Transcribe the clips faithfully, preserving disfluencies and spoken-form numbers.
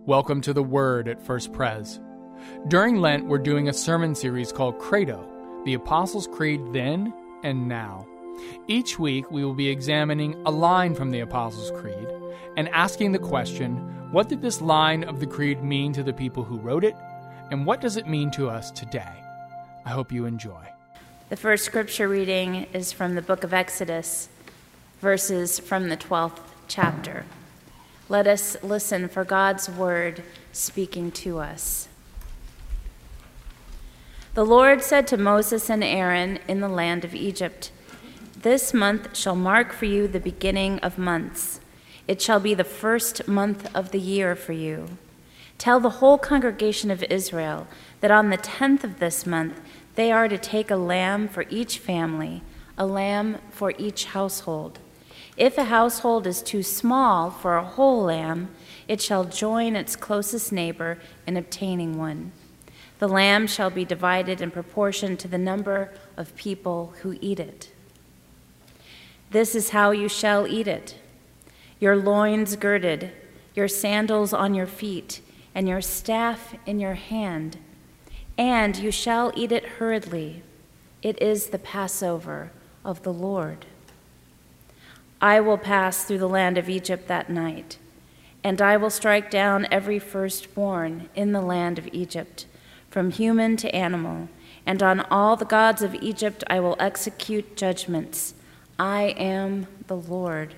Welcome to the Word at First Pres. During Lent, we're doing a sermon series called Credo, the Apostles' Creed Then and Now. Each week, we will be examining a line from the Apostles' Creed and asking the question, what did this line of the Creed mean to the people who wrote it, and what does it mean to us today? I hope you enjoy. The first scripture reading is from the book of Exodus, verses from the twelfth chapter. Let us listen for God's word speaking to us. The Lord said to Moses and Aaron in the land of Egypt, "This month shall mark for you the beginning of months. It shall be the first month of the year for you. Tell the whole congregation of Israel that on the tenth of this month they are to take a lamb for each family, a lamb for each household. If a household is too small for a whole lamb, it shall join its closest neighbor in obtaining one. The lamb shall be divided in proportion to the number of people who eat it. This is how you shall eat it: your loins girded, your sandals on your feet, and your staff in your hand. And you shall eat it hurriedly. It is the Passover of the Lord. I will pass through the land of Egypt that night, and I will strike down every firstborn in the land of Egypt, from human to animal, and on all the gods of Egypt I will execute judgments. I am the Lord.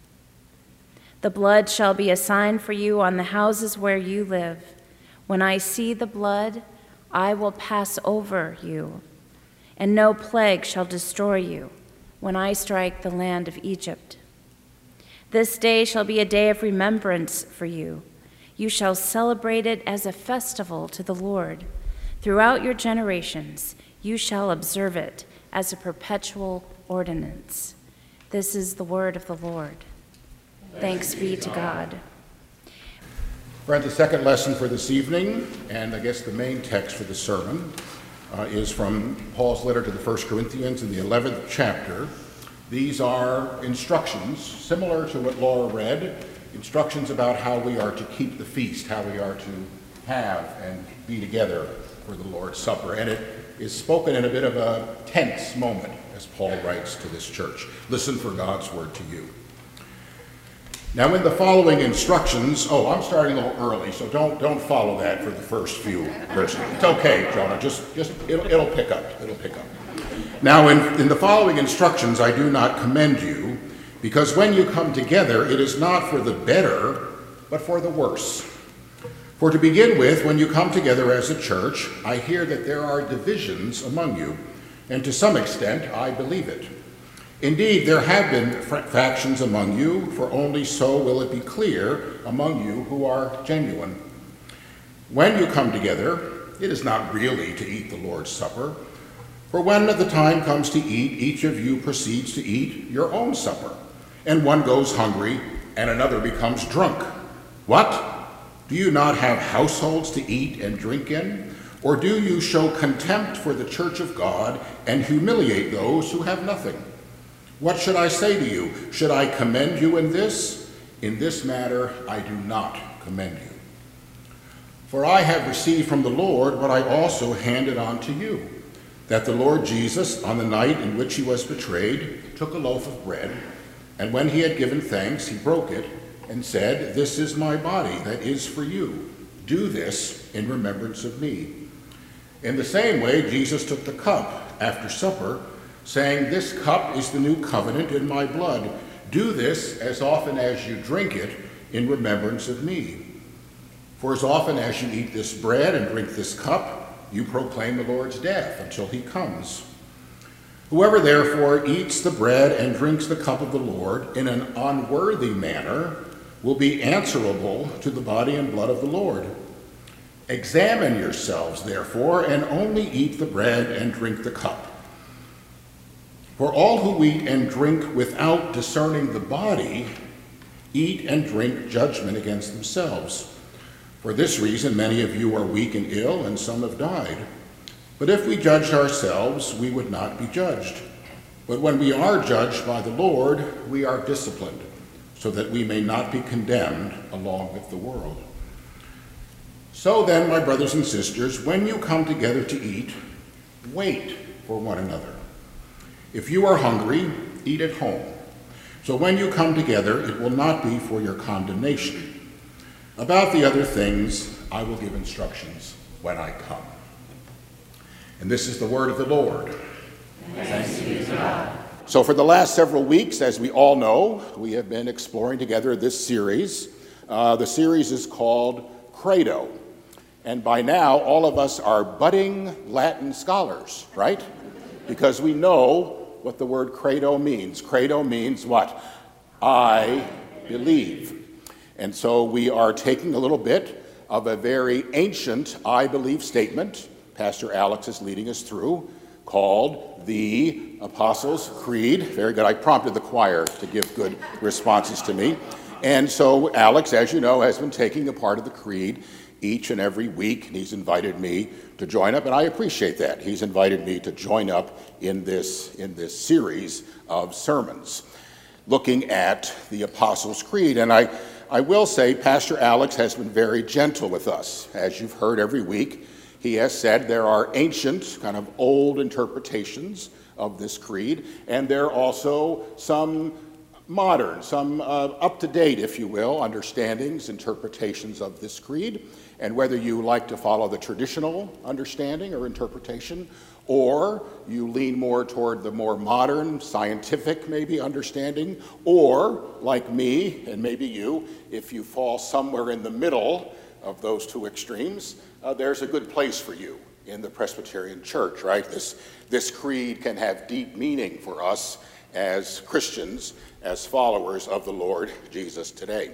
The blood shall be a sign for you on the houses where you live. When I see the blood, I will pass over you, and no plague shall destroy you when I strike the land of Egypt. This day shall be a day of remembrance for you. You shall celebrate it as a festival to the Lord. Throughout your generations, you shall observe it as a perpetual ordinance." This is the word of the Lord. Thanks be to God. Friends, the second lesson for this evening, and I guess the main text for the sermon, uh, is from Paul's letter to the First Corinthians in the eleventh chapter. These are instructions, similar to what Laura read, instructions about how we are to keep the feast, how we are to have and be together for the Lord's Supper. And it is spoken in a bit of a tense moment, as Paul writes to this church. Listen for God's word to you. Now in the following instructions, oh, I'm starting a little early, so don't don't follow that for the first few verses. It's okay, Jonah, just, just it'll, it'll pick up, it'll pick up. Now in, in the following instructions I do not commend you, because when you come together, it is not for the better, but for the worse. For to begin with, when you come together as a church, I hear that there are divisions among you, and to some extent I believe it. Indeed, there have been factions among you, for only so will it be clear among you who are genuine. When you come together, it is not really to eat the Lord's Supper, for when the time comes to eat, each of you proceeds to eat your own supper, and one goes hungry, and another becomes drunk. What? Do you not have households to eat and drink in? Or do you show contempt for the church of God and humiliate those who have nothing? What should I say to you? Should I commend you in this? In this matter, I do not commend you. For I have received from the Lord what I also handed on to you, that the Lord Jesus, on the night in which he was betrayed, took a loaf of bread, and when he had given thanks, he broke it and said, "This is my body that is for you. Do this in remembrance of me." In the same way, Jesus took the cup after supper, saying, "This cup is the new covenant in my blood. Do this as often as you drink it in remembrance of me. For as often as you eat this bread and drink this cup, you proclaim the Lord's death until he comes. Whoever therefore eats the bread and drinks the cup of the Lord in an unworthy manner will be answerable to the body and blood of the Lord. Examine yourselves, therefore, and only eat the bread and drink the cup. For all who eat and drink without discerning the body eat and drink judgment against themselves. For this reason, many of you are weak and ill, and some have died. But if we judged ourselves, we would not be judged. But when we are judged by the Lord, we are disciplined, so that we may not be condemned along with the world. So then, my brothers and sisters, when you come together to eat, wait for one another. If you are hungry, eat at home. So when you come together, it will not be for your condemnation. About the other things, I will give instructions when I come. And this is the word of the Lord. Thanks be to God. So for the last several weeks, as we all know, we have been exploring together this series. Uh, the series is called Credo. And by now, all of us are budding Latin scholars, right? Because we know what the word credo means. Credo means what? I believe. And so we are taking a little bit of a very ancient I believe statement, Pastor Alex is leading us through, called the Apostles' Creed. Very good. I prompted the choir to give good responses to me. And so Alex, as you know, has been taking a part of the creed each and every week, and he's invited me to join up, and I appreciate that. He's invited me to join up in this, in this series of sermons, looking at the Apostles' Creed. And I, I will say Pastor Alex has been very gentle with us. As you've heard every week, he has said there are ancient, kind of old interpretations of this creed, and there are also some modern, some uh, up-to-date, if you will, understandings, interpretations of this creed. And whether you like to follow the traditional understanding or interpretation, or you lean more toward the more modern, scientific, maybe, understanding, or, like me, and maybe you, if you fall somewhere in the middle of those two extremes, uh, there's a good place for you in the Presbyterian Church, right? This, this creed can have deep meaning for us as Christians, as followers of the Lord Jesus today.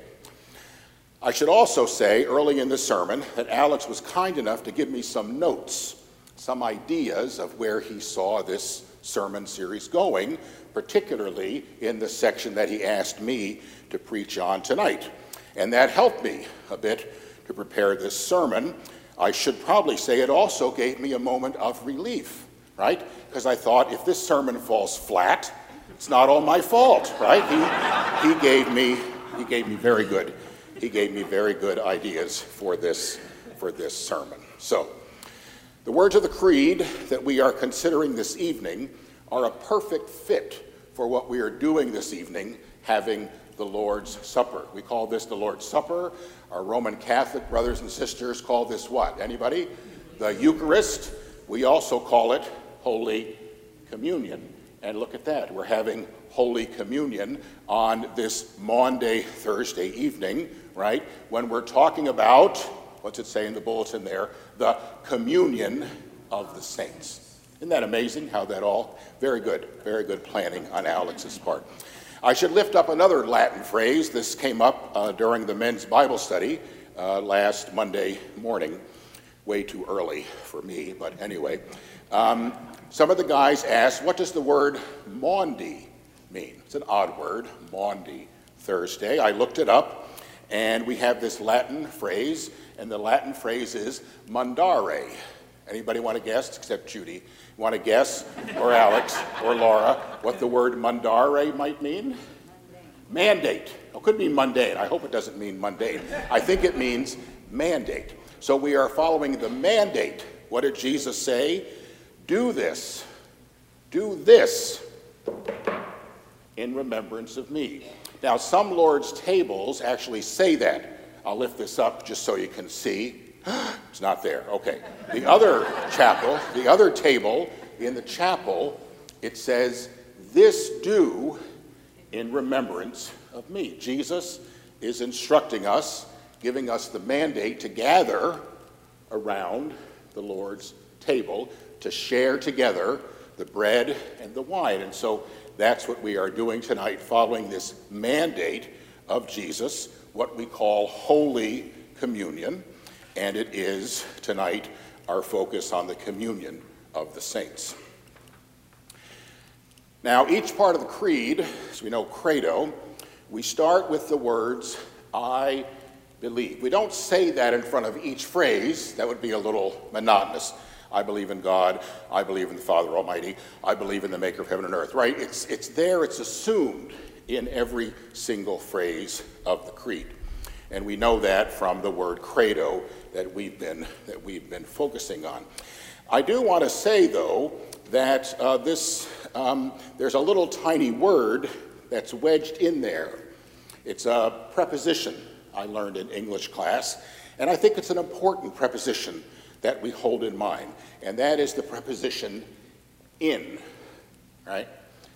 I should also say early in the sermon that Alex was kind enough to give me some notes, some ideas of where he saw this sermon series going, particularly in the section that he asked me to preach on tonight. And that helped me a bit to prepare this sermon. I should probably say it also gave me a moment of relief, right? Because I thought if this sermon falls flat, it's not all my fault, right? He, he gave me, he gave me very good He gave me very good ideas for this, for this sermon. So, the words of the creed that we are considering this evening are a perfect fit for what we are doing this evening, having the Lord's Supper. We call this the Lord's Supper. Our Roman Catholic brothers and sisters call this what? Anybody? The Eucharist. We also call it Holy Communion. And look at that. We're having Holy Communion on this Maundy Thursday evening, right? When we're talking about, what's it say in the bulletin there? The communion of the saints. Isn't that amazing how that all, very good, very good planning on Alex's part. I should lift up another Latin phrase. This came up uh, during the men's Bible study uh, last Monday morning. Way too early for me, but anyway. Um, some of the guys asked, what does the word Maundy mean? It's an odd word, Maundy Thursday. I looked it up, and we have this Latin phrase, and the Latin phrase is mandare. Anybody want to guess, except Judy? Want to guess, or Alex, or Laura, what the word mandare might mean? Mandate. It could mean mundane. I hope it doesn't mean mundane. I think it means mandate. So we are following the mandate. What did Jesus say? Do this. Do this in remembrance of me. Now, some Lord's tables actually say that. I'll lift this up just so you can see. It's not there. Okay. The other chapel, the other table in the chapel, it says, this do in remembrance of me. Jesus is instructing us, giving us the mandate to gather around the Lord's table to share together the bread and the wine. And so that's what we are doing tonight, following this mandate of Jesus, what we call Holy Communion. And it is tonight our focus on the communion of the saints. Now, each part of the creed, as we know, credo, we start with the words, I believe. We don't say that in front of each phrase. That would be a little monotonous. I believe in God. I believe in the Father Almighty. I believe in the maker of heaven and earth, right? It's, it's there. It's assumed in every single phrase of the creed. And we know that from the word credo that we've been, that we've been focusing on. I do want to say, though, that uh, this, um, there's a little tiny word that's wedged in there. It's a preposition I learned in English class, and I think it's an important preposition that we hold in mind, and that is the preposition in, right?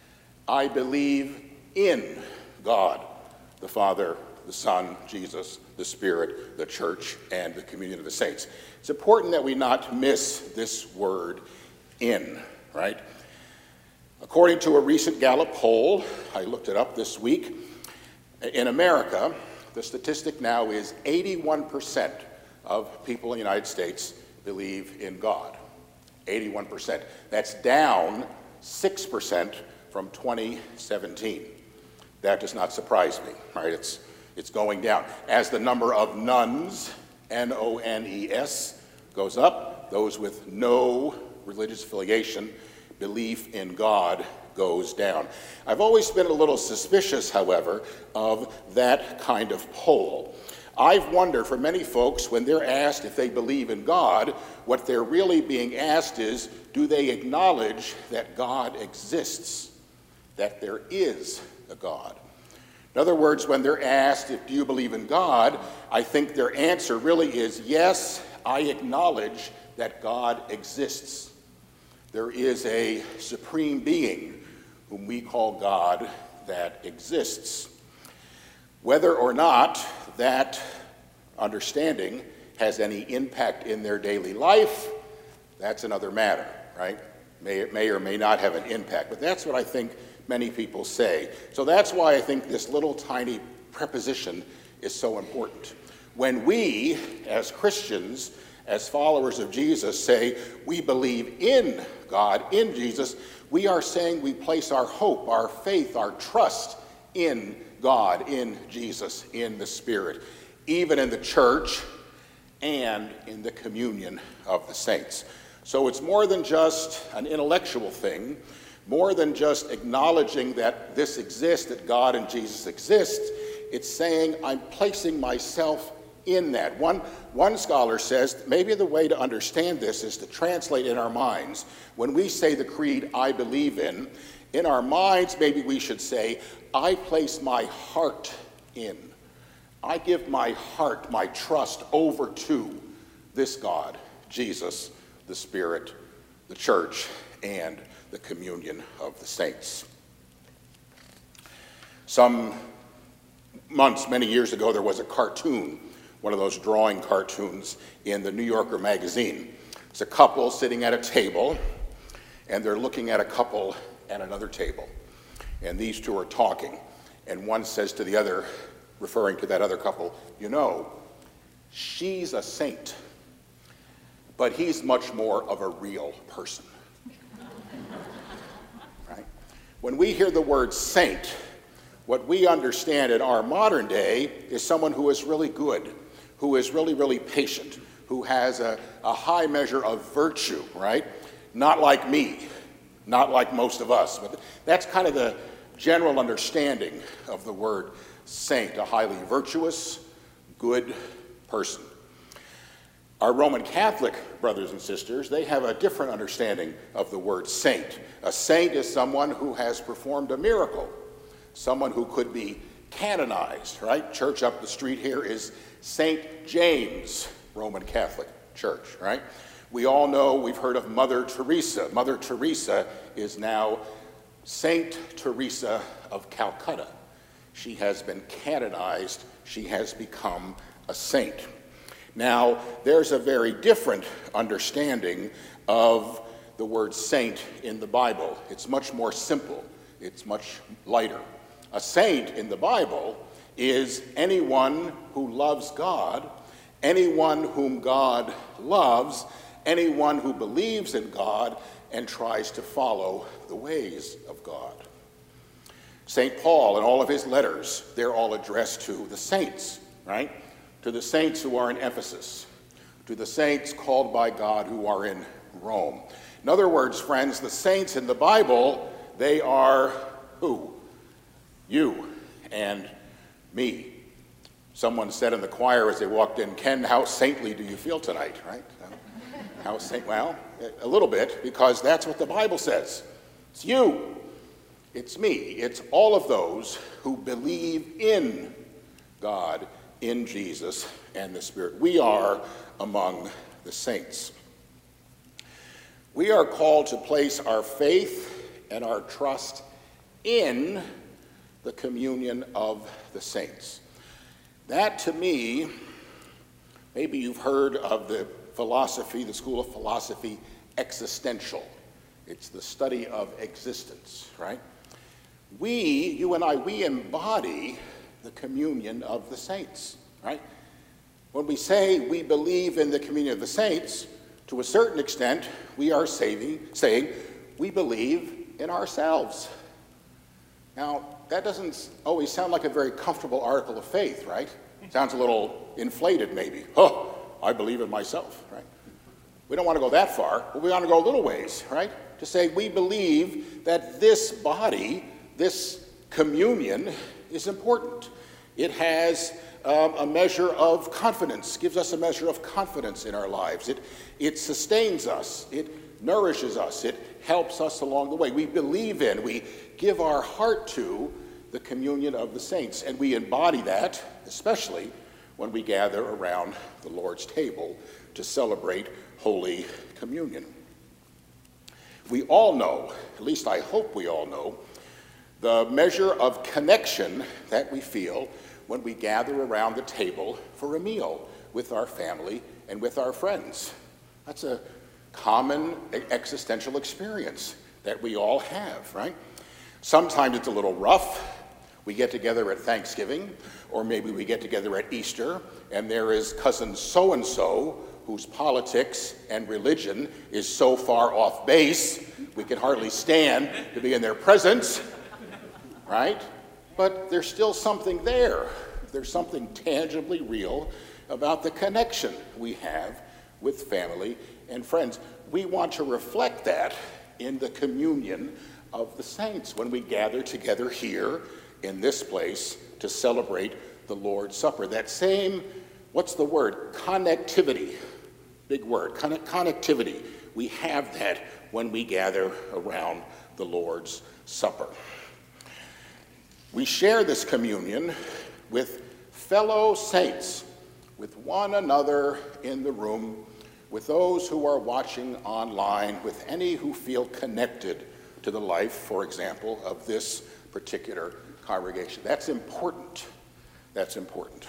I believe in God, the Father, the Son, Jesus, the Spirit, the Church, and the communion of the saints. It's important that we not miss this word in, right? According to a recent Gallup poll, I looked it up this week, in America, the statistic now is eighty-one percent of people in the United States believe in God. eighty-one percent. That's down six percent from twenty seventeen. That does not surprise me, right? It's, it's going down. As the number of nones, N O N E S, goes up, those with no religious affiliation, belief in God, goes down. I've always been a little suspicious, however, of that kind of poll. I've wondered for many folks, when they're asked if they believe in God, what they're really being asked is, do they acknowledge that God exists, that there is a God? In other words, when they're asked, if do you believe in God, I think their answer really is, yes, I acknowledge that God exists. There is a supreme being whom we call God that exists. Whether or not that understanding has any impact in their daily life, that's another matter, right? May, it may or may not have an impact, but that's what I think many people say. So that's why I think this little tiny preposition is so important. When we, as Christians, as followers of Jesus, say we believe in God, in Jesus, we are saying we place our hope, our faith, our trust in God, in Jesus, in the Spirit, even in the church and in the communion of the saints. So it's more than just an intellectual thing, more than just acknowledging that this exists, that God and Jesus exist. It's saying I'm placing myself in that. One, one scholar says maybe the way to understand this is to translate in our minds. When we say the creed, I believe in, in our minds maybe we should say, I place my heart in. I give my heart, my trust over to this God, Jesus, the Spirit, the church, and the communion of the saints. Some months, many years ago, there was a cartoon, one of those drawing cartoons in the New Yorker magazine. It's a couple sitting at a table, and they're looking at a couple at another table. And these two are talking, and one says to the other, referring to that other couple, you know, she's a saint, but he's much more of a real person. Right? When we hear the word saint, what we understand in our modern day is someone who is really good, who is really, really patient, who has a, a high measure of virtue, right? Not like me, not like most of us, but that's kind of the general understanding of the word saint, a highly virtuous, good person. Our Roman Catholic brothers and sisters, they have a different understanding of the word saint. A saint is someone who has performed a miracle, someone who could be canonized, right? Church up the street here is Saint James Roman Catholic Church, right? We all know, we've heard of Mother Teresa. Mother Teresa is now Saint Teresa of Calcutta. She has been canonized. She has become a saint. Now, there's a very different understanding of the word saint in the Bible. It's much more simple. It's much lighter. A saint in the Bible is anyone who loves God, anyone whom God loves, anyone who believes in God and tries to follow the ways of God. Saint Paul, in all of his letters, they're all addressed to the saints, right? To the saints who are in Ephesus, to the saints called by God who are in Rome. In other words, friends, the saints in the Bible, they are who? You and me. Someone said in the choir as they walked in, Ken, how saintly do you feel tonight, right? How saint? Well, a little bit, because that's what the Bible says. It's you. It's me. It's all of those who believe in God, in Jesus, and the Spirit. We are among the saints. We are called to place our faith and our trust in the communion of the saints. That, to me, maybe you've heard of the philosophy, the school of philosophy, existential. It's the study of existence, right? We, you and I, we embody the communion of the saints, right? When we say we believe in the communion of the saints, to a certain extent, we are saving, saying we believe in ourselves. Now, that doesn't always sound like a very comfortable article of faith, right? Sounds a little inflated, maybe. Oh, I believe in myself, right? We don't want to go that far, but we want to go a little ways, right? To say we believe that this body, this communion, is important. It has um, a measure of confidence, gives us a measure of confidence in our lives. It, it sustains us. It nourishes us. It helps us along the way. We believe in, we give our heart to the communion of the saints, and we embody that, especially when we gather around the Lord's table to celebrate Holy Communion. We all know, at least I hope we all know, the measure of connection that we feel when we gather around the table for a meal with our family and with our friends. That's a common existential experience that we all have, right? Sometimes it's a little rough. We get together at Thanksgiving, or maybe we get together at Easter, and there is cousin so-and-so whose politics and religion is so far off base, we can hardly stand to be in their presence, right? But there's still something there. There's something tangibly real about the connection we have with family and friends. We want to reflect that in the communion of the saints when we gather together here in this place to celebrate the Lord's Supper. That same, what's the word? Connectivity. Big word. Con- connectivity. We have that when we gather around the Lord's Supper. We share this communion with fellow saints, with one another in the room, with those who are watching online, with any who feel connected to the life, for example, of this particular congregation. That's important. That's important.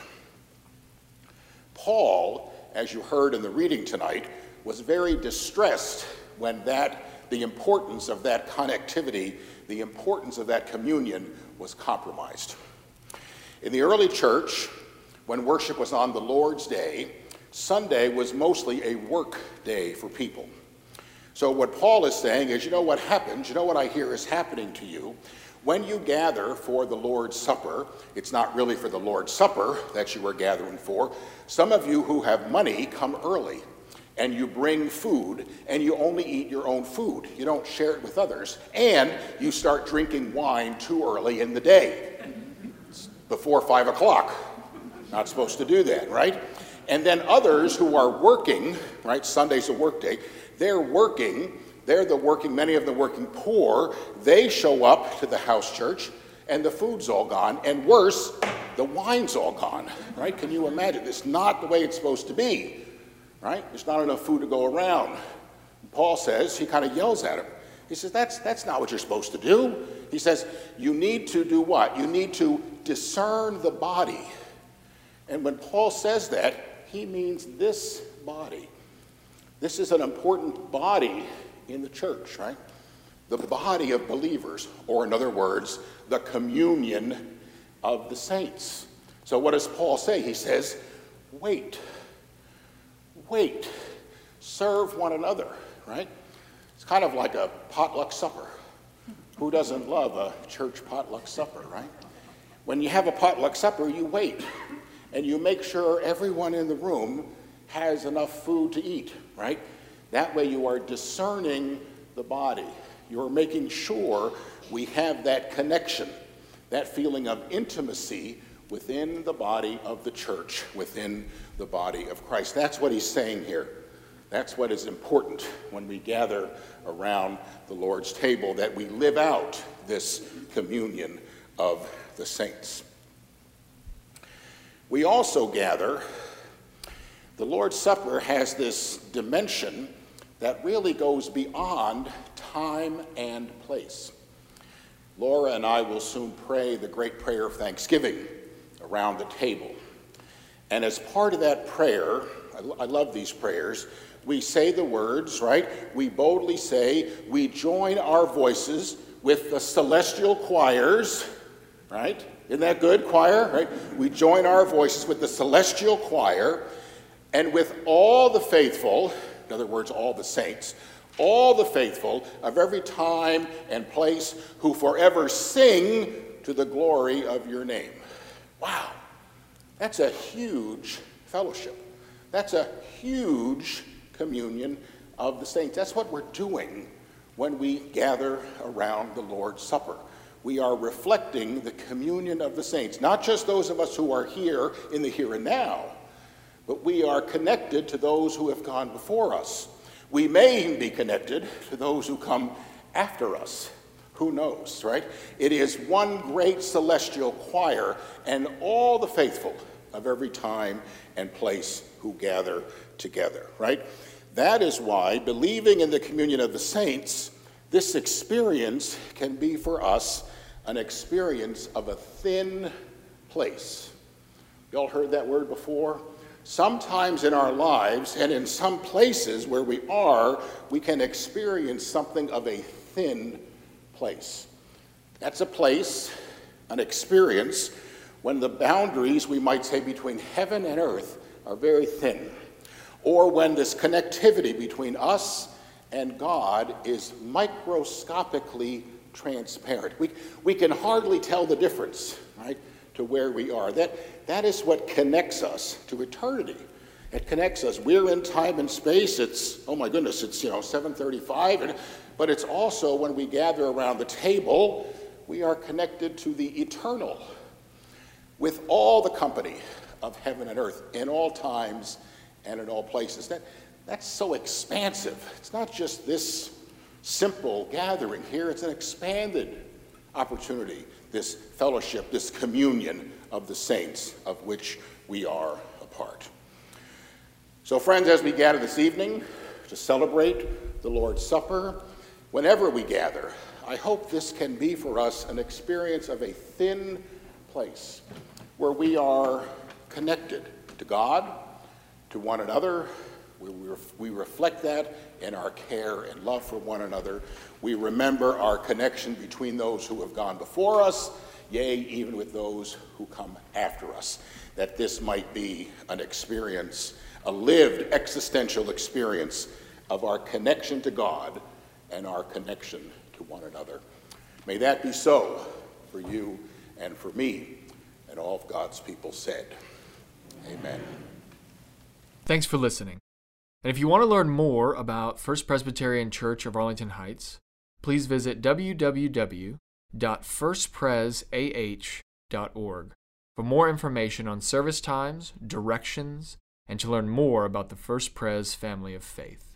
Paul, as you heard in the reading tonight, was very distressed when that, the importance of that connectivity, the importance of that communion was compromised. In the early church, when worship was on the Lord's Day, Sunday was mostly a work day for people. So what Paul is saying is, you know what happens, you know what I hear is happening to you. When you gather for the Lord's Supper, it's not really for the Lord's Supper that you are gathering for. Some of you who have money come early, and you bring food, and you only eat your own food. You don't share it with others. And you start drinking wine too early in the day, it's before five o'clock. Not supposed to do that, right? And then others who are working, right, Sunday's a work day, they're working, they're the working, many of the working poor, they show up to the house church, and the food's all gone, and worse, the wine's all gone, right? Can you imagine? It's not the way it's supposed to be, right? There's not enough food to go around. Paul says, he kind of yells at him. He says, that's, that's not what you're supposed to do. He says, you need to do what? You need to discern the body. And when Paul says that, he means this body. This is an important body in the church, right? The body of believers, or in other words, the communion of the saints. So what does Paul say? He says, wait, wait, serve one another, right? It's kind of like a potluck supper. Who doesn't love a church potluck supper, right? When you have a potluck supper, you wait, and you make sure everyone in the room has enough food to eat, right? That way you are discerning the body. You're making sure we have that connection, that feeling of intimacy within the body of the church, within the body of Christ. That's what he's saying here. That's what is important when we gather around the Lord's table, that we live out this communion of the saints. We also gather, the Lord's Supper has this dimension that really goes beyond time and place. Laura and I will soon pray the great prayer of thanksgiving around the table. And as part of that prayer, I, I love these prayers, we say the words, right? We boldly say, we join our voices with the celestial choirs, right? Isn't that good, choir? Right? We join our voices with the celestial choir and with all the faithful, in other words, all the saints, all the faithful of every time and place who forever sing to the glory of your name. Wow, that's a huge fellowship. That's a huge communion of the saints. That's what we're doing when we gather around the Lord's Supper. We are reflecting the communion of the saints, not just those of us who are here in the here and now, but we are connected to those who have gone before us. We may even be connected to those who come after us. Who knows, right? It is one great celestial choir and all the faithful of every time and place who gather together, right? That is why, believing in the communion of the saints, this experience can be for us an experience of a thin place. You all heard that word before? Sometimes in our lives and in some places where we are, we can experience something of a thin place. That's a place, an experience, when the boundaries, we might say, between heaven and earth are very thin, or when this connectivity between us and God is microscopically transparent. We, we can hardly tell the difference, right, to where we are. That, that is what connects us to eternity. It connects us. We're in time and space. It's, oh my goodness, it's, you know, seven thirty-five, and, but it's also when we gather around the table, we are connected to the eternal with all the company of heaven and earth in all times and in all places. That, that's so expansive. It's not just this simple gathering here. It's an expanded opportunity, this fellowship, this communion of the saints of which we are a part. So friends, as we gather this evening to celebrate the Lord's Supper, whenever we gather, I hope this can be for us an experience of a thin place where we are connected to God, to one another. We, we reflect that in our care and love for one another. We remember our connection between those who have gone before us, yea, even with those who come after us, that this might be an experience, a lived existential experience of our connection to God and our connection to one another. May that be so for you and for me, and all of God's people said, amen. Thanks for listening. And if you want to learn more about First Presbyterian Church of Arlington Heights, please visit w w w dot first pres a h dot org for more information on service times, directions, and to learn more about the First Pres family of faith.